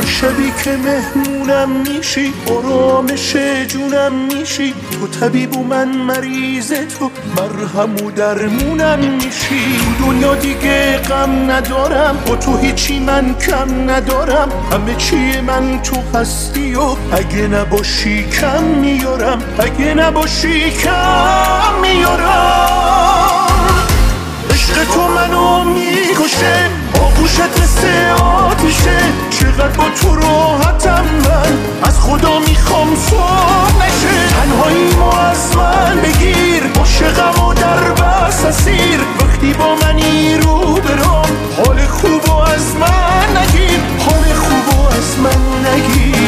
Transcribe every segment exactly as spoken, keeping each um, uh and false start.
شبی که مهمونم میشی آرامش جونم میشی، تو طبیب و من مریض، تو مرهم و درمونم میشی. تو دنیا دیگه غم ندارم، با تو هیچی من کم ندارم، همه چی من تو هستی و اگه نباشی کم میارم، اگه نباشی کم میارم. عشق تو منو میکشه، آغوشت مثل آتیشه، چقدر با تو راحتم من، از خدا میخوام صبح نشه. تنهاییمو از من بگیر، عاشقم و در بس اسیر، وقتی با منی رو برام، حال خوبو از من نگیر، حال خوبو از من نگیر.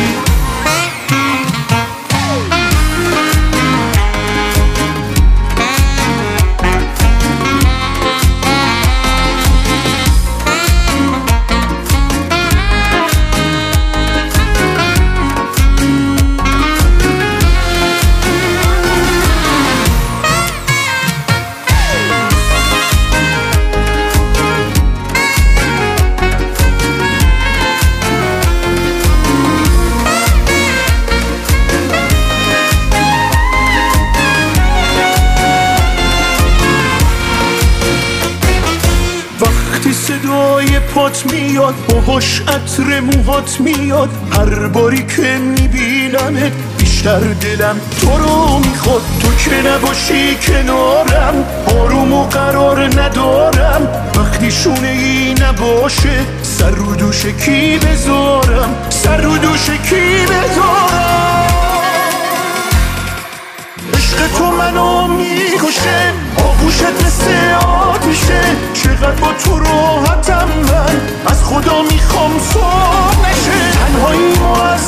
صدای پات میاد، باهاش عطر موهات میاد، هر باری که میبینمت بیشتر دلم تو رو میخواد. تو که نباشی کنارم، آروم و قرار ندارم، وقتی شونه ای نباشه سر رو دوش کی بذارم، سر رو دوش کی بذارم. عشق تو منو میکشه، آغوشت مثل آتیشه، چقدر با تو راحتم من، از خدا میخوام صبح نشه. تنهاییمو از